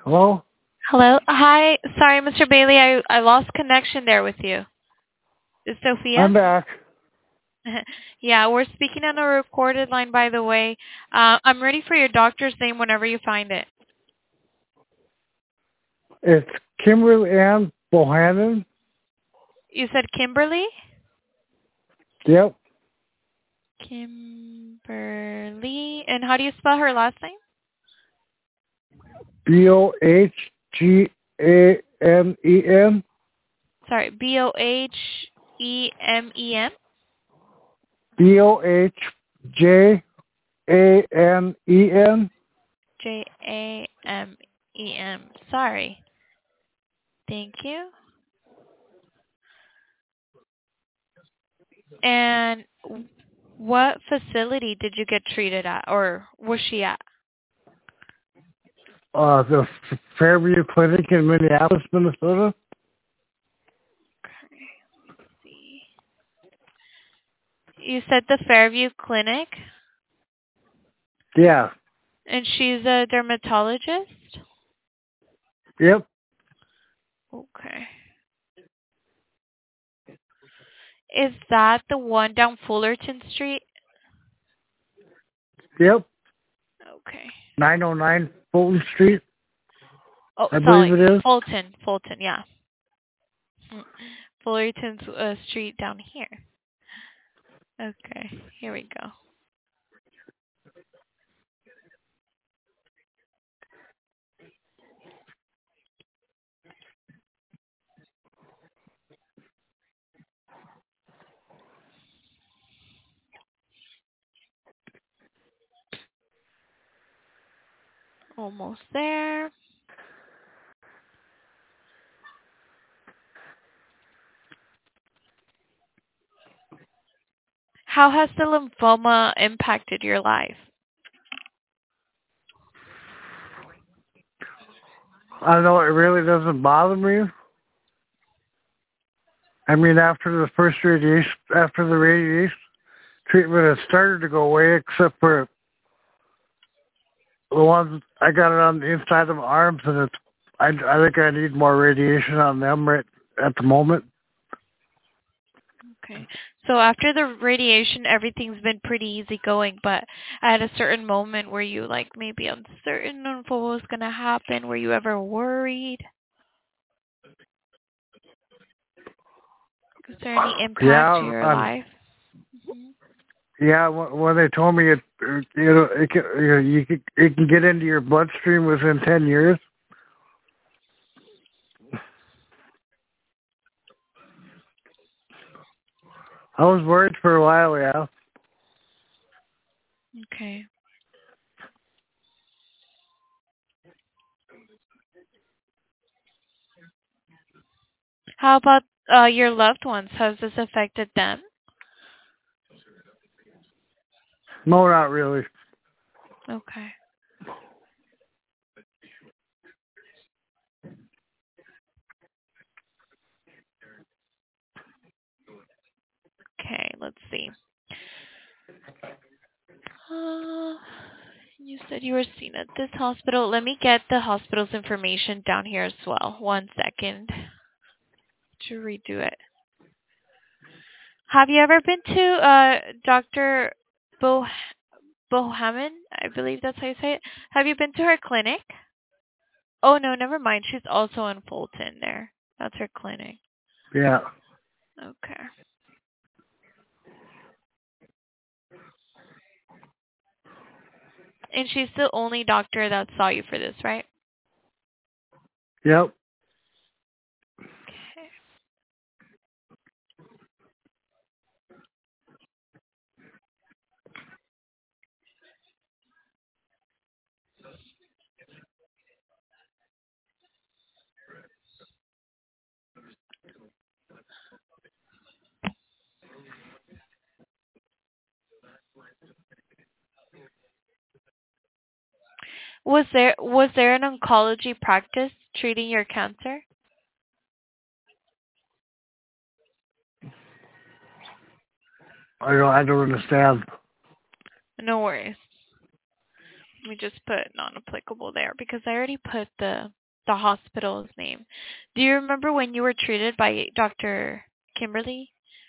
Hello? Hello. Hi. Sorry, Mr. Bailey. I lost connection there with you. Is I'm Sophia? back. Yeah, we're speaking on a recorded line, by the way. I'm ready for your doctor's name whenever you find it. It's Kimberly Ann Bohannon. You said Kimberly? Yep. Kimberly. And how do you spell her last name? Bohganen. Sorry, Bohemen? Bohjanen. Jamem. Sorry. Thank you. And what facility did you get treated at, or was she at? The Fairview Clinic in Minneapolis, Minnesota. Okay, let's see. You said the Fairview Clinic, Yeah. and she's a dermatologist? Yep. Okay. Is that the one down Fullerton Street? Yep. Okay. 909 Fulton Street, Oh, I believe sorry. it is. Fulton, yeah. Fullerton's Street down here. Okay, here we go. Almost there. How has the lymphoma impacted your life? I know it really doesn't bother me. I mean, after the radiation treatment, it started to go away, except for the ones I got it on the inside of my arms, and I think I need more radiation on them right at the moment. Okay. So after the radiation, everything's been pretty easy going, but at a certain moment were you like maybe uncertain on what was going to happen? Were you ever worried? Is there any impact to Yeah, your life? Hmm. yeah. When they told me it can get into your bloodstream within 10 years. I was worried for a while. Yeah. Okay. How about your loved ones? Has this affected them? No, not really. Okay. Okay, let's see. Uh, you said you were seen at this hospital. Let me get the hospital's information down here as well. 1 second to redo it. Have you ever been to Dr. Bohaman? I believe that's how you say it. Have you been to her clinic? Oh, no, never mind. She's also in Fulton there. That's her clinic. Yeah. Okay. And she's the only doctor that saw you for this, right? Yep. Okay. Was there an oncology practice treating your cancer? I don't understand. No worries. Let me just put non-applicable there because I already put the hospital's name. Do you remember when you were treated by Dr. Kimberly?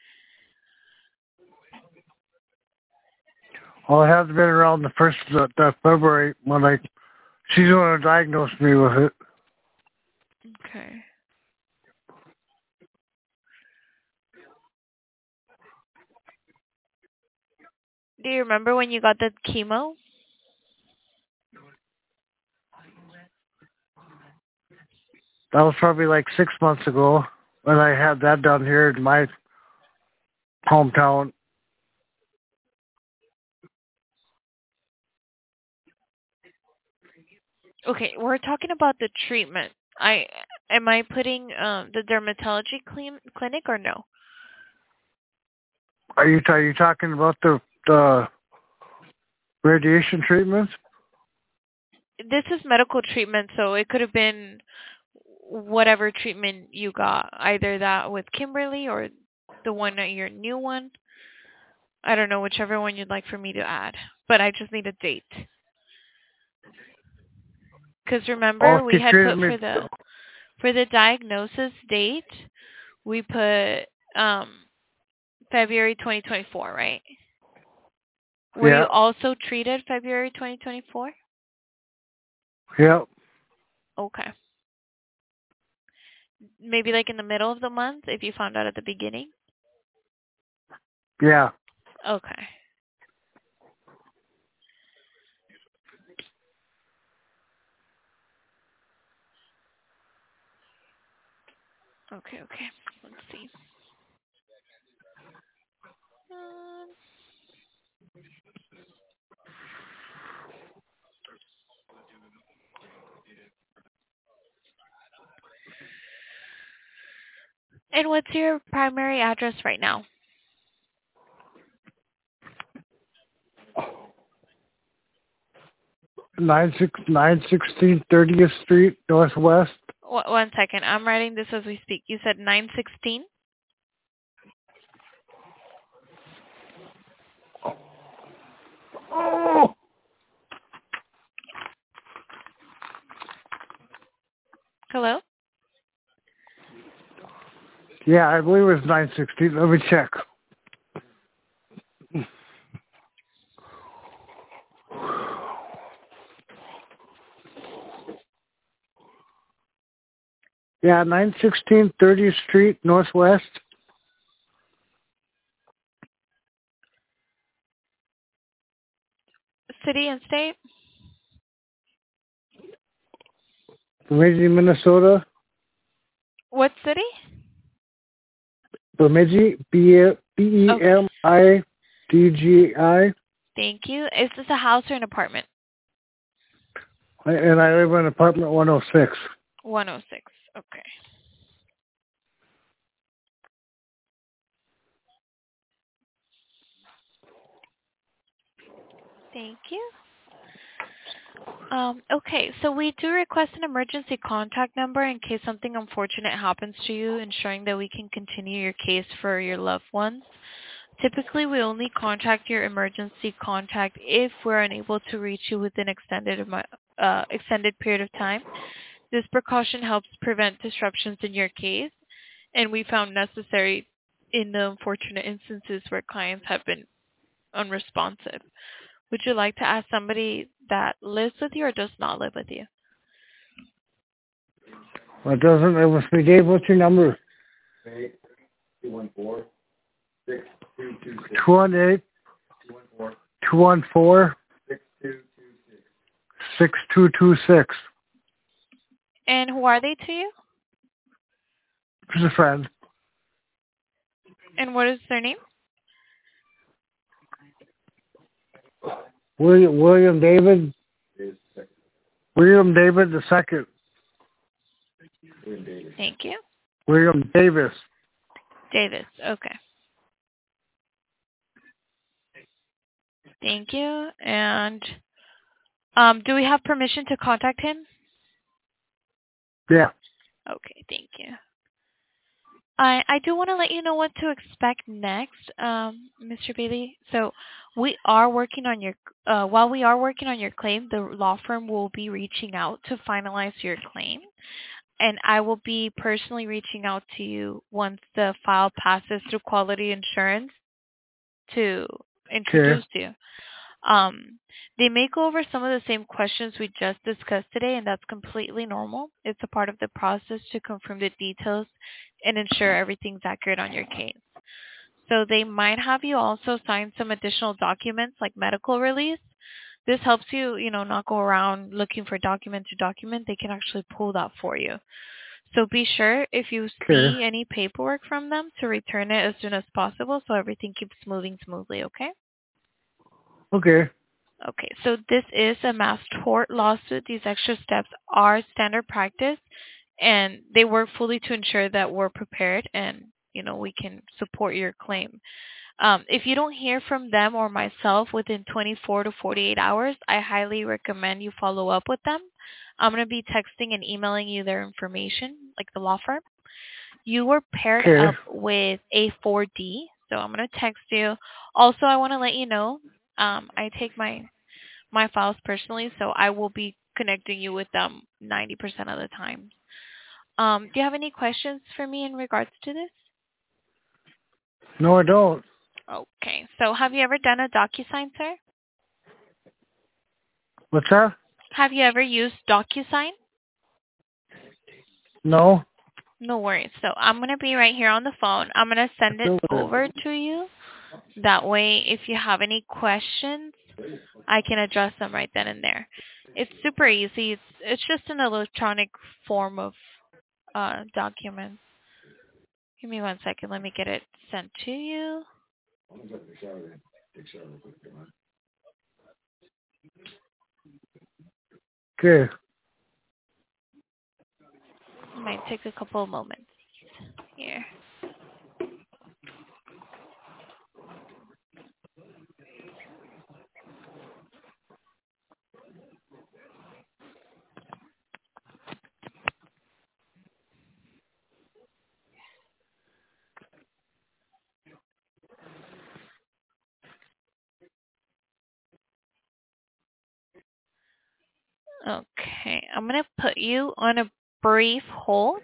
Well, it has been around the 1st of February when she's the one who diagnosed me with it. Okay. Do you remember when you got the chemo? That was probably like 6 months ago when I had that done here in my hometown. Okay, we're talking about the treatment. Am I putting the dermatology clinic or no? Are you talking about the radiation treatments? This is medical treatment, so it could have been whatever treatment you got, either that with Kimberly or the one at your new one. I don't know, whichever one you'd like for me to add, but I just need a date. Because remember, we had put for the diagnosis date, we put February 2024, right? Were you also treated February 2024? Yep. Okay. Maybe like in the middle of the month, if you found out at the beginning? Yeah. Okay. Okay. Let's see. And what's your primary address right now? 916 30th Street Northwest. 1 second. I'm writing this as we speak. You said 916? Oh. Hello? Yeah, I believe it was 916. Let me check. Yeah, 916 30th Street Northwest. City and state? Bemidji, Minnesota. What city? Bemidji, Bemidgi. Thank you. Is this a house or an apartment? And I live in apartment 106. 106. Okay. Thank you. Okay, so we do request an emergency contact number in case something unfortunate happens to you, ensuring that we can continue your case for your loved ones. Typically, we only contact your emergency contact if we're unable to reach you within extended period of time. This precaution helps prevent disruptions in your case, and we found necessary in the unfortunate instances where clients have been unresponsive. Would you like to ask somebody that lives with you or does not live with you? Well, it doesn't. It must be Dave. What's your number? 214-6226. 214 6226. And who are they to you? Just a friend. And what is their name? William David. William David the second. Thank you. William Davis. Davis. Okay. Thank you. And do we have permission to contact him? Yeah. Okay. Thank you. I do want to let you know what to expect next, Mr. Bailey. So we are working on your while we are working on your claim, the law firm will be reaching out to finalize your claim, and I will be personally reaching out to you once the file passes through quality insurance to Okay. introduce you. Um, they may go over some of the same questions we just discussed today, and that's completely normal. It's a part of the process to confirm the details and ensure everything's accurate on your case. So they might have you also sign some additional documents like medical release. This helps you, not go around looking for document to document. They can actually pull that for you. So be sure if you Okay. see any paperwork from them to return it as soon as possible so everything keeps moving smoothly, okay? Okay. Okay, so this is a mass tort lawsuit. These extra steps are standard practice, and they work fully to ensure that we're prepared and, we can support your claim. If you don't hear from them or myself within 24 to 48 hours, I highly recommend you follow up with them. I'm going to be texting and emailing you their information, like the law firm. You were paired Okay. up with A4D, so I'm going to text you. Also, I want to let you know, I take my files personally, so I will be connecting you with them 90% of the time. Do you have any questions for me in regards to this? No, I don't. Okay. So have you ever done a DocuSign, sir? What's that? Have you ever used DocuSign? No. No worries. So I'm going to be right here on the phone. I'm going to send it Still with over it. to you. That way, if you have any questions, I can address them right then and there. It's super easy. It's just an electronic form of document. Give me 1 second. Let me get it sent to you. Okay. It might take a couple of moments here. Okay. I'm going to put you on a brief hold.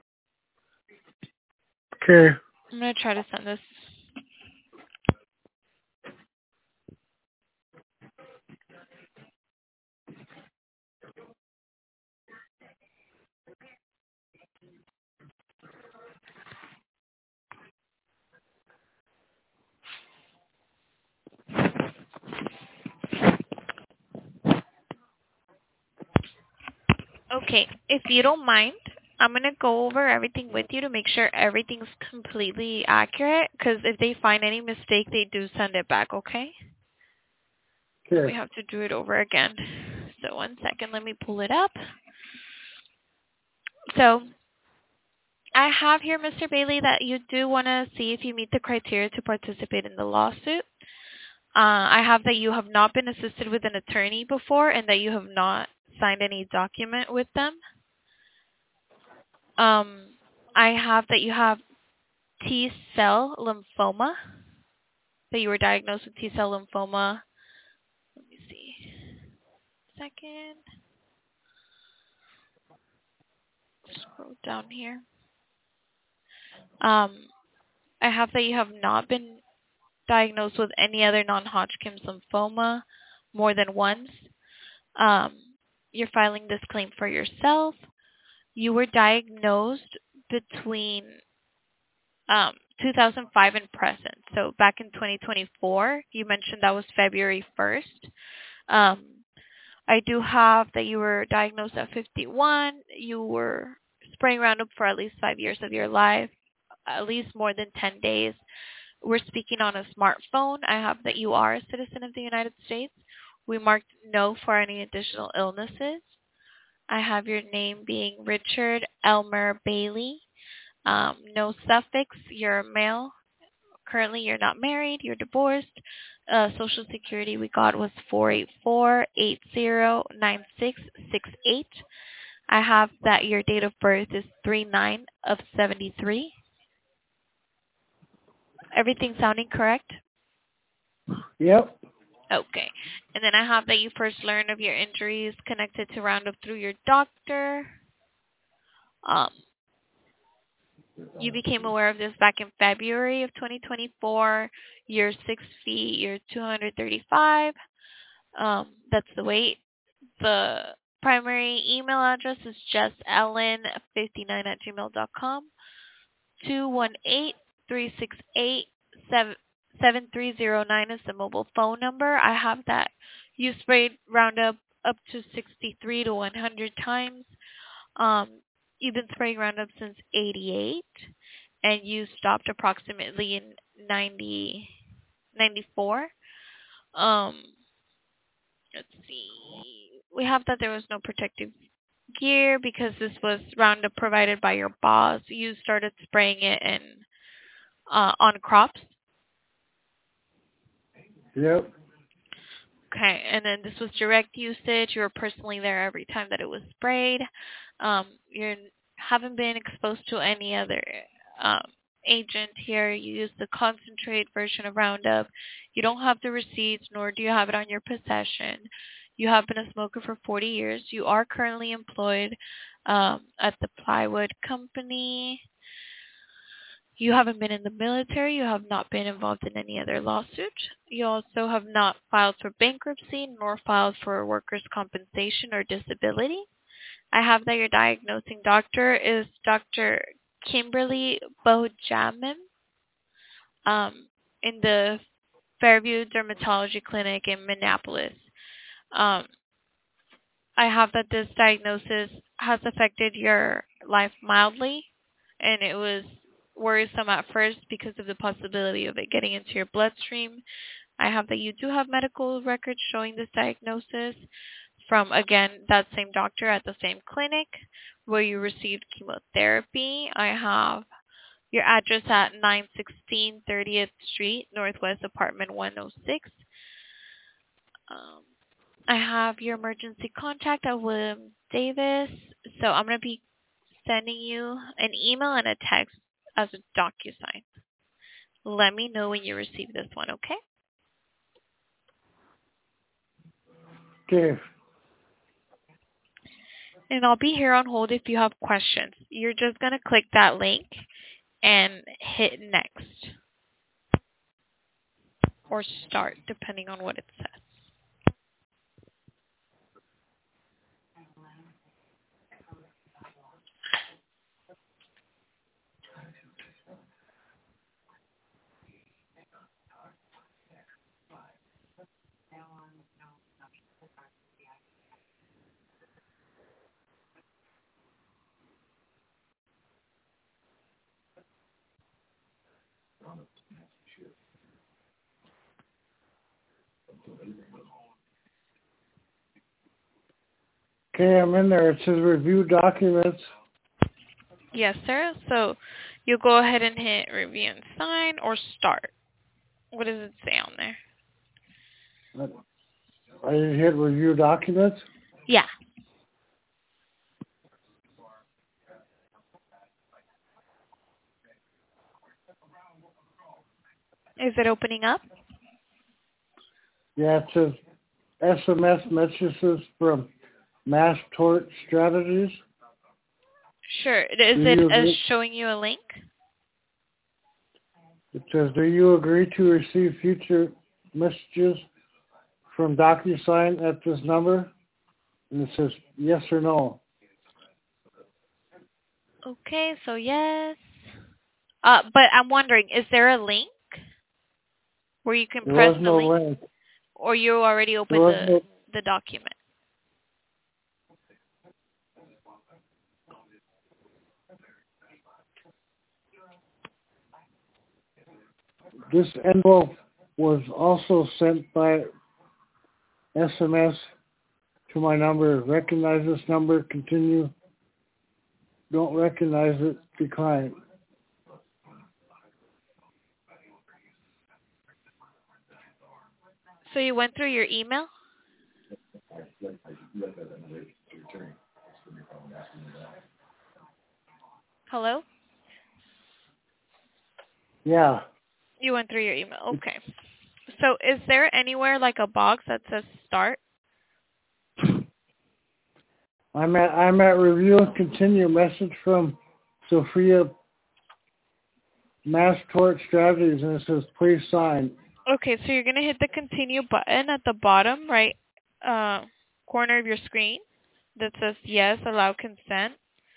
Okay. I'm going to try to send this. Okay. If you don't mind, I'm going to go over everything with you to make sure everything's completely accurate. Because if they find any mistake, they do send it back, okay? We Okay. have to do it over again. So 1 second. Let me pull it up. So I have here, Mr. Bailey, that you do want to see if you meet the criteria to participate in the lawsuit. I have that you have not been assisted with an attorney before and that you have not signed any document with them. I have that you have T-cell lymphoma, that you were diagnosed with T-cell lymphoma. Let me see. Second. Scroll down here. I have that you have not been diagnosed with any other non-Hodgkin's lymphoma more than once. You're filing this claim for yourself. You were diagnosed between 2005 and present. So back in 2024, you mentioned that was February 1st. I do have that you were diagnosed at 51. You were spraying Roundup for at least 5 years of your life, at least more than 10 days. We're speaking on a smartphone. I have that you are a citizen of the United States. We marked no for any additional illnesses. I have your name being Richard Elmer Bailey. No suffix. You're a male. Currently, you're not married. You're divorced. Social Security we got was 484-809668. I have that your date of birth is 3/9 of 73. Everything sounding correct? Yep. Okay. And then I have that you first learned of your injuries connected to Roundup through your doctor. You became aware of this back in February of 2024. You're 6 feet. You're 235. That's the weight. The primary email address is jessellen59@gmail.com. 218-368-7309 is the mobile phone number. I have that you sprayed Roundup up to 63 to 100 times. You've been spraying Roundup since 88, and you stopped approximately in 94. Let's see. We have that there was no protective gear because this was Roundup provided by your boss. You started spraying it on crops. Yep. Okay, and then this was direct usage. You were personally there every time that it was sprayed. You haven't been exposed to any other agent here. You use the concentrate version of Roundup. You don't have the receipts, nor do you have it on your possession. You have been a smoker for 40 years. You are currently employed at the plywood company. You haven't been in the military. You have not been involved in any other lawsuit. You also have not filed for bankruptcy nor filed for workers' compensation or disability. I have that your diagnosing doctor is Dr. Kimberly Bojamim in the Fairview Dermatology Clinic in Minneapolis. I have that this diagnosis has affected your life mildly, and it was worrisome at first because of the possibility of it getting into your bloodstream. I have that you do have medical records showing this diagnosis from, again, that same doctor at the same clinic where you received chemotherapy. I have your address at 916 30th Street, Northwest Apartment 106. I have your emergency contact at William Davis. So I'm going to be sending you an email and a text as a DocuSign. Let me know when you receive this one, okay? Okay. And I'll be here on hold if you have questions. You're just going to click that link and hit next or start, depending on what it says. Okay, I'm in there. It says review documents. Yes, sir. So you'll go ahead and hit review and sign or start. What does it say on there? I hit review documents. Yeah. Is it opening up? Yeah, it says SMS messages from Mass Tort Strategies. Sure. Is it showing you a link? It says, do you agree to receive future messages from DocuSign at this number? And it says yes or no. Okay, so yes. But I'm wondering, is there a link where you can press the link? Or you already opened the document? This envelope was also sent by SMS to my number. Recognize this number, continue. Don't recognize it, decline. So you went through your email? Hello? Yeah. You went through your email. Okay. So is there anywhere like a box that says start? I'm at review and continue. Message from Sophia Mass Tort Strategies, and it says please sign. Okay, so you're going to hit the continue button at the bottom right corner of your screen that says yes, allow consent.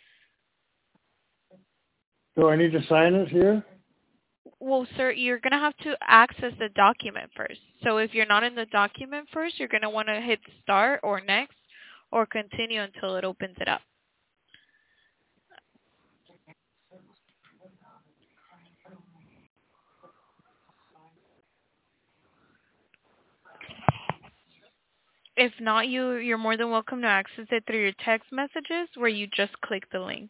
Do I need to sign it here? Well, sir, you're going to have to access the document first. So if you're not in the document first, you're going to want to hit start or next or continue until it opens it up. If not, you're more than welcome to access it through your text messages where you just click the link.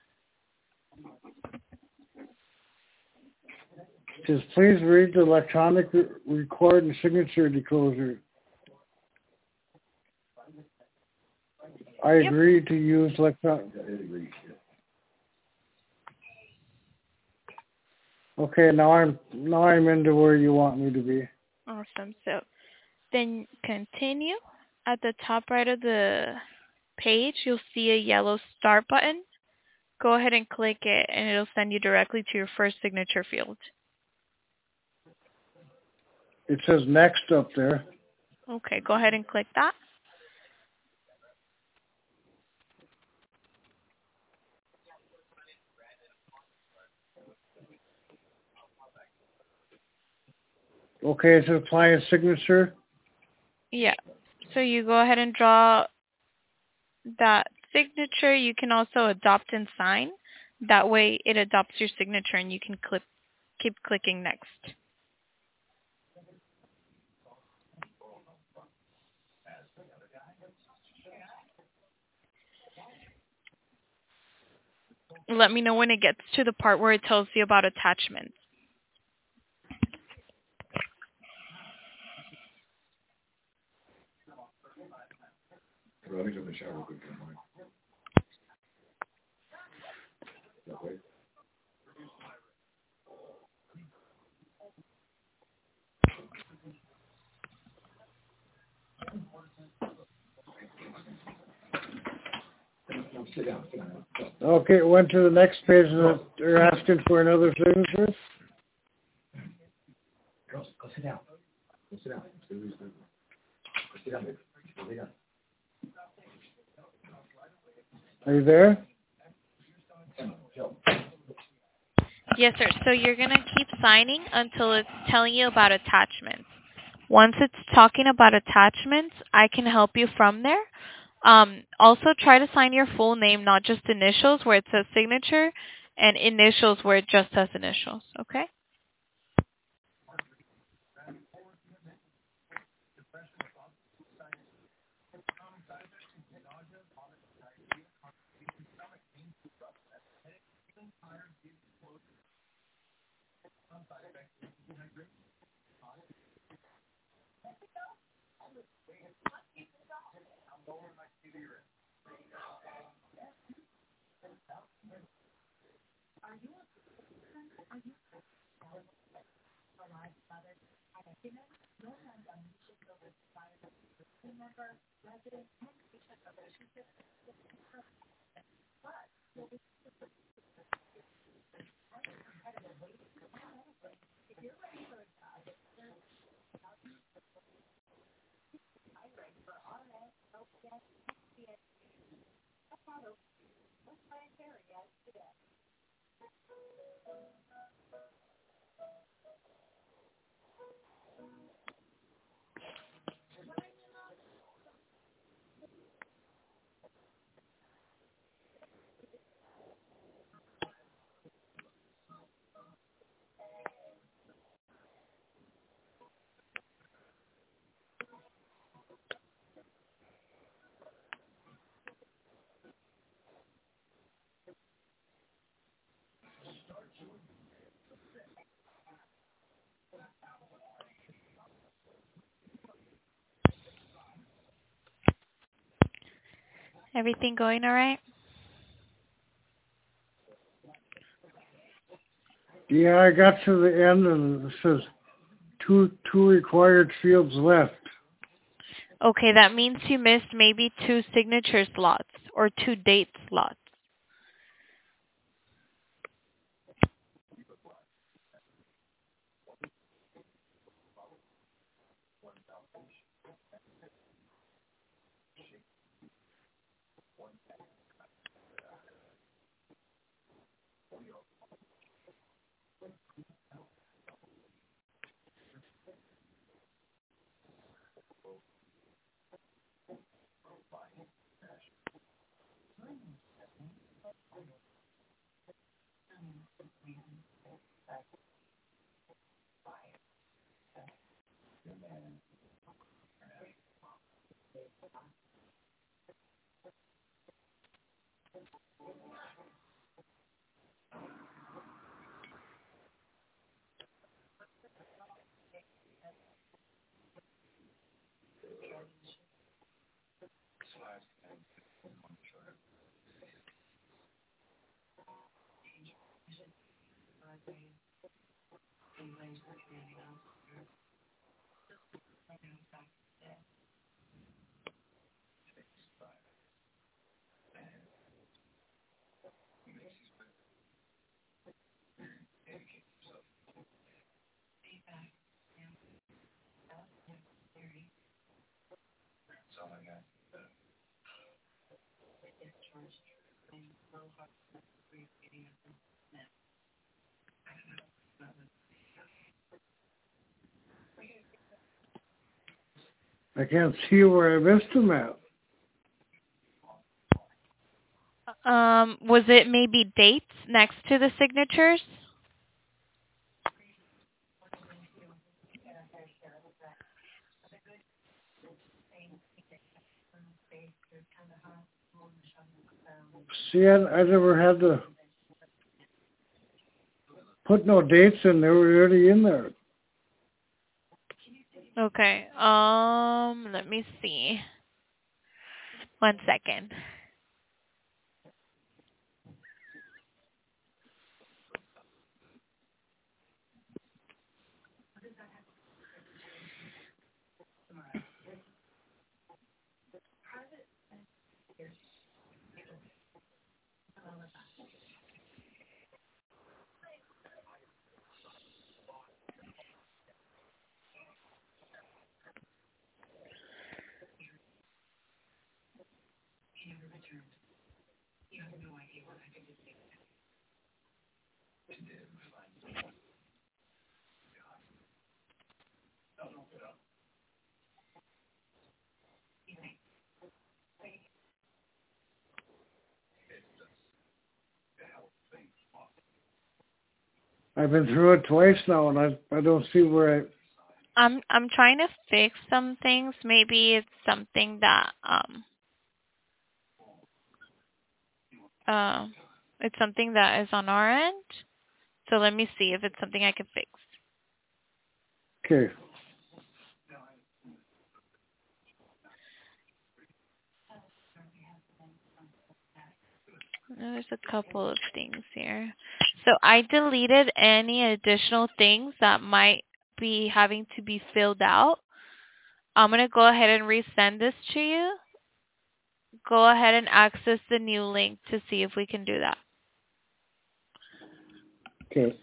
It says please read the electronic record and signature disclosure. I agree to use electronic. Okay, now I'm into where you want me to be. Awesome. So then continue. At the top right of the page, you'll see a yellow start button. Go ahead and click it, and it'll send you directly to your first signature field. It says next up there. Okay, go ahead and click that. Okay, it says apply a signature. Yeah. So you go ahead and draw that signature. You can also adopt and sign. That way it adopts your signature and you can keep clicking next. Let me know when it gets to the part where it tells you about attachments. Okay, it went to the next page and they're asking for another signature. Girls, go sit down. Go sit down. Go sit down, baby. Go lay down. Are you there? Yes, sir. So you're going to keep signing until it's telling you about attachments. Once it's talking about attachments, I can help you from there. Also, try to sign your full name, not just initials where it says signature, and initials where it just says initials, okay? Everything going all right? Yeah, I got to the end and it says two required fields left. Okay, that means you missed maybe 2 signature slots or 2 date slots. I can't see where I missed them at. Was it maybe dates next to the signatures? See, I never had to put no dates in. They were already in there. Okay. Let me see. 1 second. I've been through it twice now, and I don't see where I'm trying to fix some things. Maybe it's something that it's something that is on our end. So let me see if it's something I can fix. Okay. There's a couple of things here. So I deleted any additional things that might be having to be filled out. I'm going to go ahead and resend this to you. Go ahead and access the new link to see if we can do that. Okay.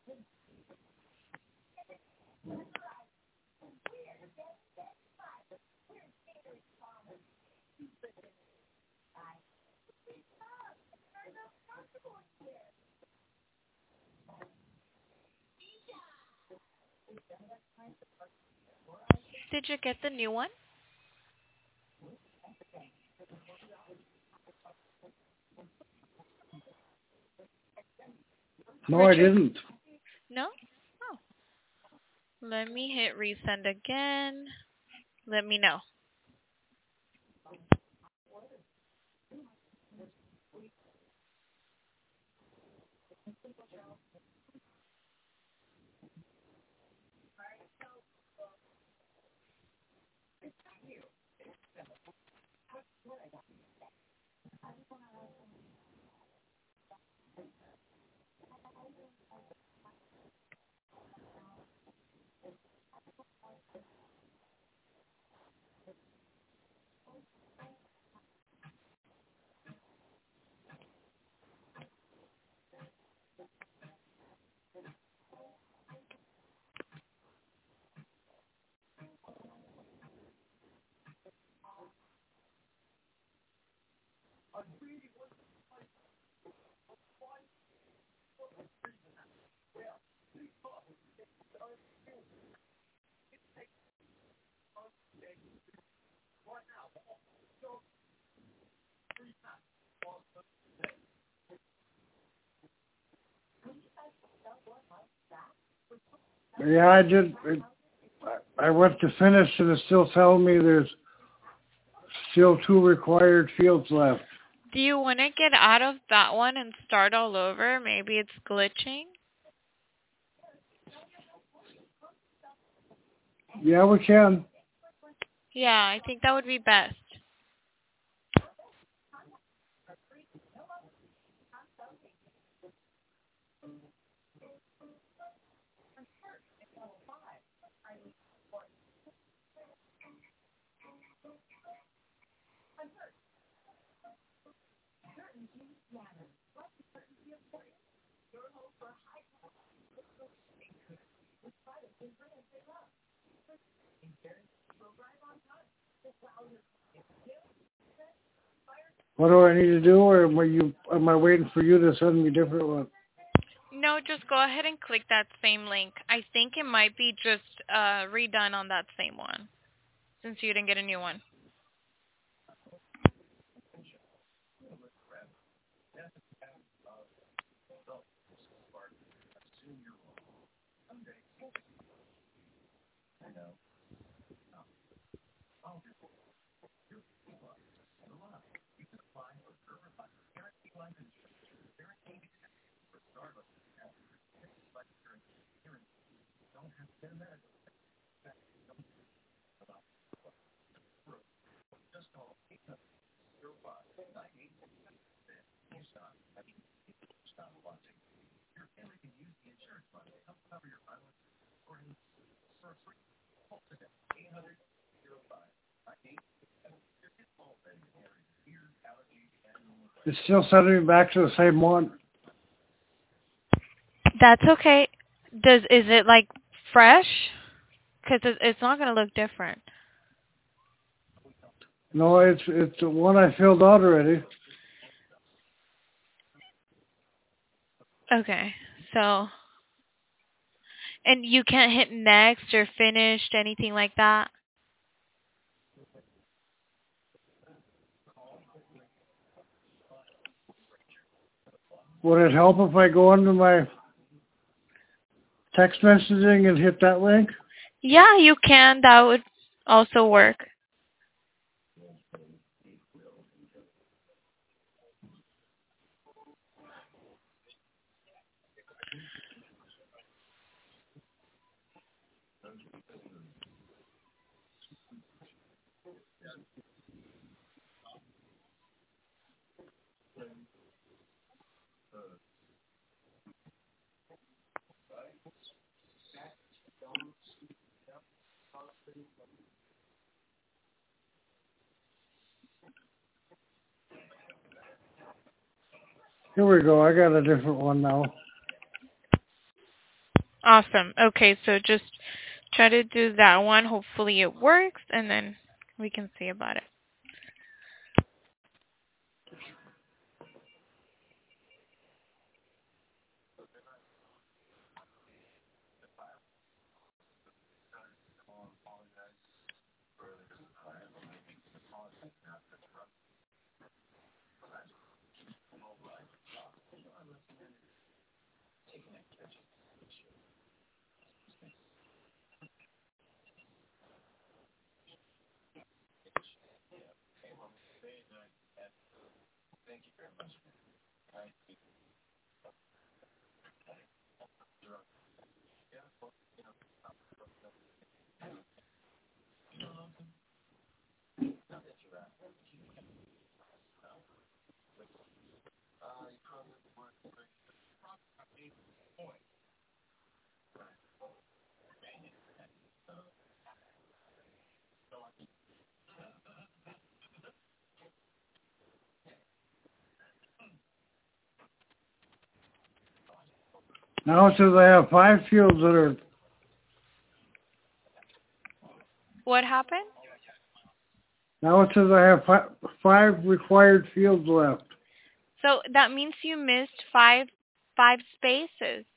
Did you get the new one? No, I Richard? didn't. No? Oh. Let me hit resend again. Let me know. Yeah, I did. I went to finish and it's still telling me there's still 2 required fields left. Do you want to get out of that one and start all over? Maybe it's glitching? Yeah, we can. Yeah, I think that would be best. What do I need to do, or am I waiting for you to send me a different one? No, just go ahead and click that same link. I think it might be just redone on that same one, since you didn't get a new one. It's still sending me back to the same one. That's okay. Is it like fresh? Because it's not going to look different. No, it's the one I filled out already. Okay, so, and you can't hit next or finished, anything like that? Would it help if I go into my text messaging and hit that link? Yeah, you can. That would also work. Here we go. I got a different one now. Awesome. Okay, so just try to do that one. Hopefully it works, and then we can see about it. Now it says I have 5 fields that are. What happened? Now it says I have 5 required fields left. So that means you missed five spaces.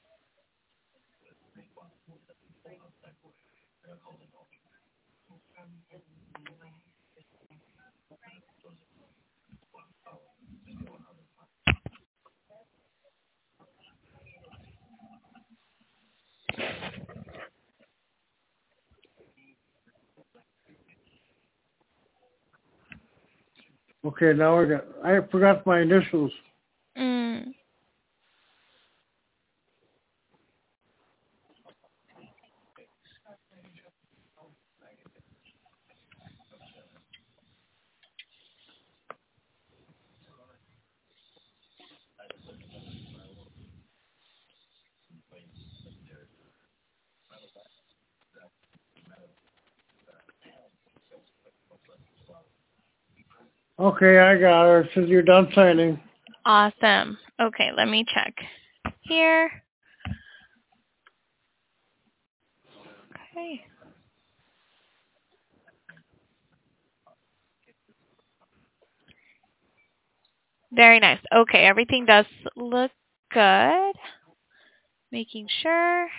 Okay, now I forgot my initials. Mm. Okay, I got her. It says you're done signing. Awesome. Okay, let me check here. Okay. Very nice. Okay, everything does look good. Making sure.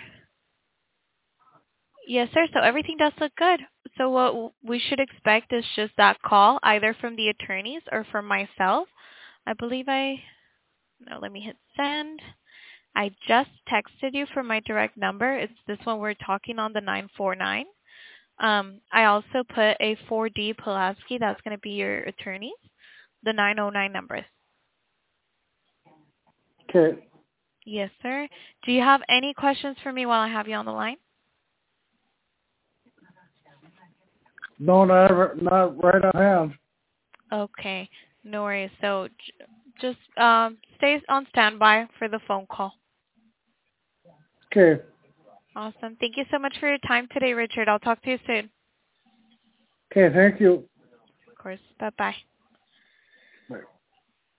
Yes, sir. So everything does look good. So what we should expect is just that call, either from the attorneys or from myself. I believe let me hit send. I just texted you from my direct number. It's this one we're talking on, the 949. I also put a 4D Pulaski. That's going to be your attorneys, the 909 numbers. Okay. Yes, sir. Do you have any questions for me while I have you on the line? No, not right on hand. Okay. No worries. So just stay on standby for the phone call. Okay. Awesome. Thank you so much for your time today, Richard. I'll talk to you soon. Okay, thank you. Of course. Bye-bye.